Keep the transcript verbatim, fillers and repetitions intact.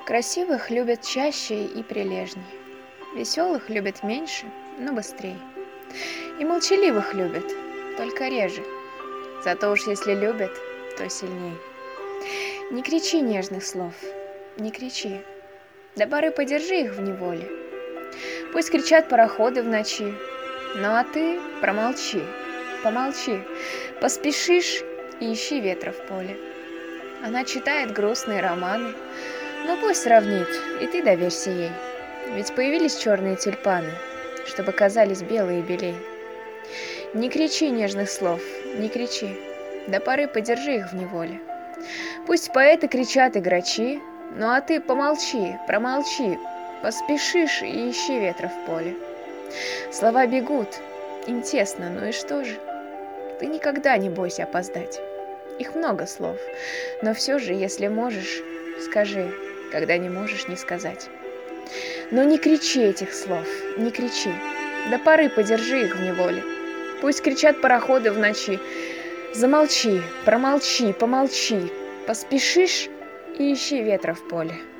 Красивых любят чаще и прилежней, веселых любят меньше, но быстрей. И молчаливых любят, только реже, зато уж если любят, то сильней. Не кричи нежных слов, не кричи, до поры подержи их в неволе. Пусть кричат пароходы в ночи, ну а ты промолчи, помолчи, поспешишь и ищи ветра в поле. Она читает грустные романы, но пусть сравнит, и ты доверься ей. Ведь появились черные тюльпаны, чтобы казались белые белей. Не кричи нежных слов, не кричи, до поры подержи их в неволе. Пусть поэты кричат и грачи, ну а ты помолчи, промолчи, поспешишь и ищи ветра в поле. Слова бегут, им тесно, ну и что же? Ты никогда не бойся опоздать. Их много слов, но все же, если можешь, скажи, когда не можешь не сказать. Но не кричи этих слов, не кричи, до поры подержи их в неволе. Пусть кричат пароходы в ночи, замолчи, промолчи, помолчи, поспешишь и ищи ветра в поле.